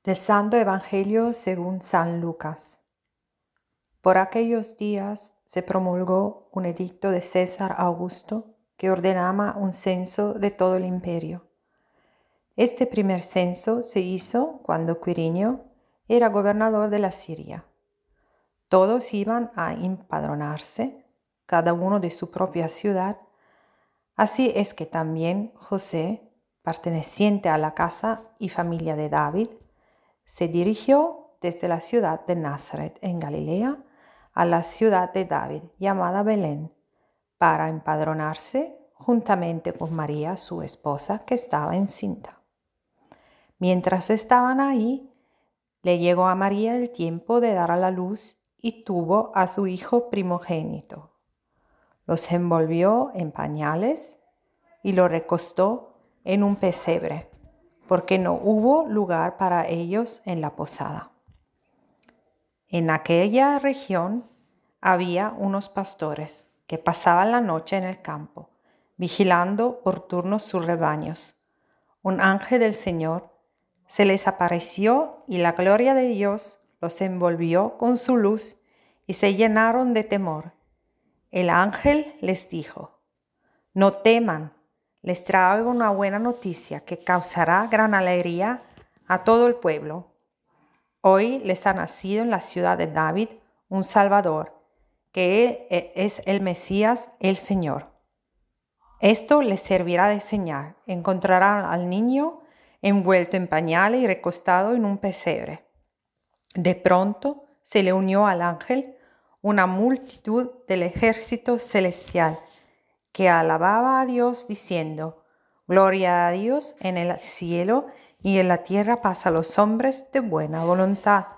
Del Santo Evangelio según San Lucas. Por aquellos días se promulgó un edicto de César Augusto que ordenaba un censo de todo el imperio. Este primer censo se hizo cuando Quirinio era gobernador de la Siria. Todos iban a empadronarse, cada uno de su propia ciudad. Así es que también José, perteneciente a la casa y familia de David, se dirigió desde la ciudad de Nazaret en Galilea a la ciudad de David llamada Belén para empadronarse juntamente con María, su esposa, que estaba encinta. Mientras estaban ahí, le llegó a María el tiempo de dar a la luz y tuvo a su hijo primogénito. Los envolvió en pañales y lo recostó en un pesebre, porque no hubo lugar para ellos en la posada. En aquella región había unos pastores que pasaban la noche en el campo, vigilando por turnos sus rebaños. Un ángel del Señor se les apareció y la gloria de Dios los envolvió con su luz y se llenaron de temor. El ángel les dijo: «No teman, les traigo una buena noticia que causará gran alegría a todo el pueblo. Hoy les ha nacido en la ciudad de David un Salvador, que es el Mesías, el Señor. Esto les servirá de señal. Encontrarán al niño envuelto en pañales y recostado en un pesebre». De pronto se le unió al ángel una multitud del ejército celestial que alababa a Dios diciendo: «Gloria a Dios en el cielo y en la tierra paz a los hombres de buena voluntad».